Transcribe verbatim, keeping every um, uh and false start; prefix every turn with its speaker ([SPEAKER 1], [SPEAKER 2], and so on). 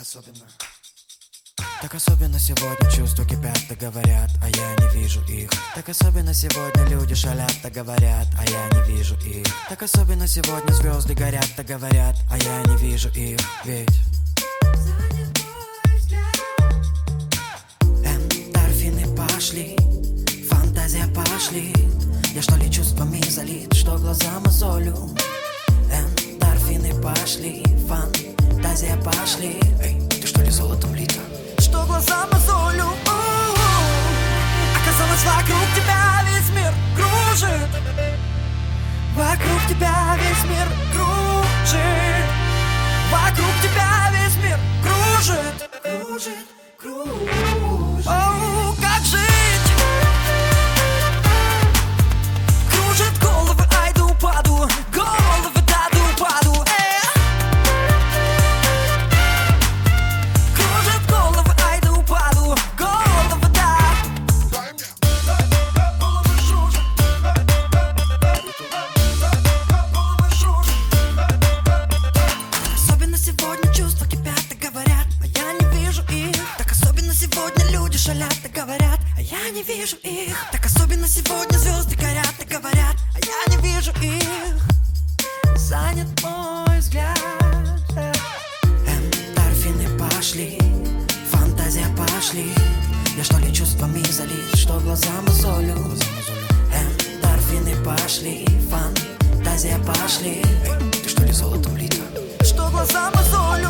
[SPEAKER 1] особенно. Так особенно сегодня чувства кипят, так говорят, а я не вижу их. Так особенно сегодня люди шалят, так говорят, а я не вижу их. Так особенно сегодня звезды горят, так говорят, а я не вижу их. Ведь эндорфины пошли, фантазия пошли. Я что ли чувствами залит, что глаза мозолю. Эндорфины пошли, фантазия пошли. Эй, ты что ли золотом лита? Что глаза мозолю. Оказалось, вокруг тебя весь мир кружит. Вокруг тебя весь мир кружит. Вокруг тебя весь мир кружит. Кружит, кружит. Оу, как жить? Кружит головы, айду паду. Головы даду паду. Шалят, так говорят, а я не вижу их. Так особенно сегодня звезды горят, так говорят, а я не вижу их. Занят мой взгляд. Эндорфины пошли, фантазия пошли. Я что ли чувствами залит, что глаза мозолю. Эндорфины пошли, фантазия пошли. Эй, ты что ли золотом лита? Что глаза мозолю.